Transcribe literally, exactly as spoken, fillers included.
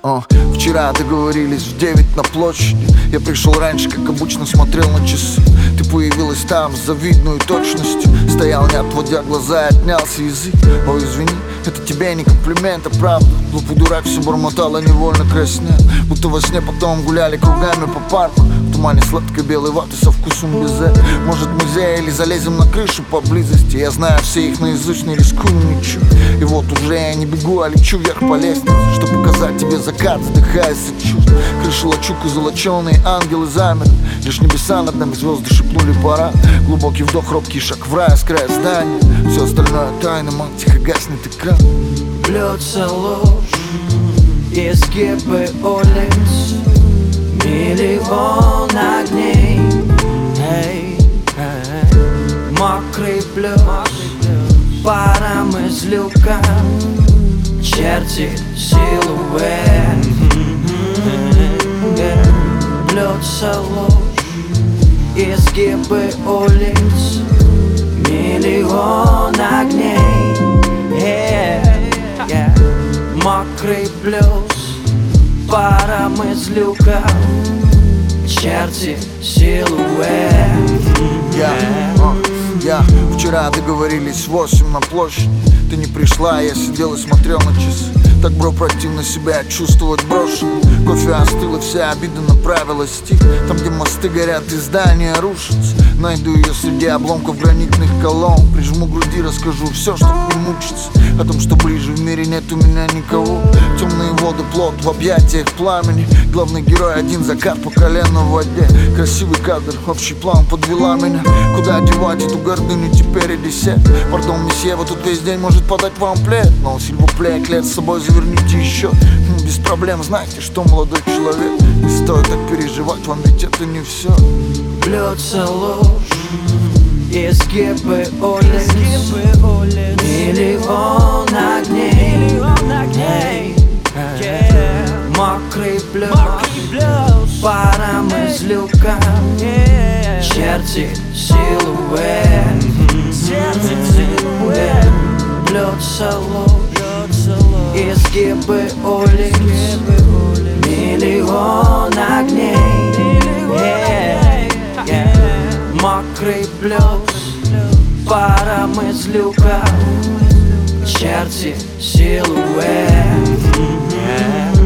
О, вчера договорились в девять на площади. Я пришел раньше, как обычно, смотрел на часы. Ты появилась там с завидной точностью. Стоял, не отводя глаза, и отнялся язык. Ой, извини, это тебе не комплимент, а правда. Глупый дурак все бормотал, а невольно краснел. Будто во сне потом гуляли кругами по парку. В тумане сладкой белой ваты со вкусом безе. Может, музей или залезем на крышу поблизости. Я знаю все их наизусть, не рискую ничего. И вот уже я не бегу, а лечу вверх по лестнице, чтобы показать тебе закат, задыхаясь от чувств. Крыша лачуг и золоченые ангелы замерли. Лишь небеса над нами звезды шепнули пора. Глубокий вдох, робкий шаг в рай с края здания. Все остальное тайна, ман, тихо гаснет экран. Льется ложь, изгибы улиц, миллион огней. Эй, эй. Мокрый плюс, паром из люка, черти силуэт. Льется ложь, изгибы улиц, миллион огней. Yeah, yeah. Мокрый плюс, паром из люка, черти силуэт. Я, о, я, вчера договорились в восемь на площади. Ты не пришла, я сидел и смотрел на часы. Так, бро, противно себя чувствовать брошенным. Кофе остыл и вся обида направилась в стих. Там, где мосты горят и здания рушатся. Найду ее среди обломков гранитных колонн. Прижму к груди, расскажу все, чтоб не мучиться. О том, что ближе в мире нет у меня никого. Темные воды, плот в объятиях пламени. Главный герой один, закат по колено в воде. Красивый кадр, общий план подвела меня. Куда девать эту гордыню, теперь и десерт. Пардон, месье, вот тут весь день может подать вам плед. Но сильвупле, клет с собой заверните еще. Без проблем, знаете, что, молодой человек, не стоит так переживать, вам ведь это не все. Льется ложь, изгибы улиц, миллион огней. Эй, эй. Мокрый плюс, паром из люка, черти силуэт. Льется ложь, изгибы улиц, миллион огней. Yeah, yeah. Мокрый плюс, паром из люка, черти силуэт. Yeah.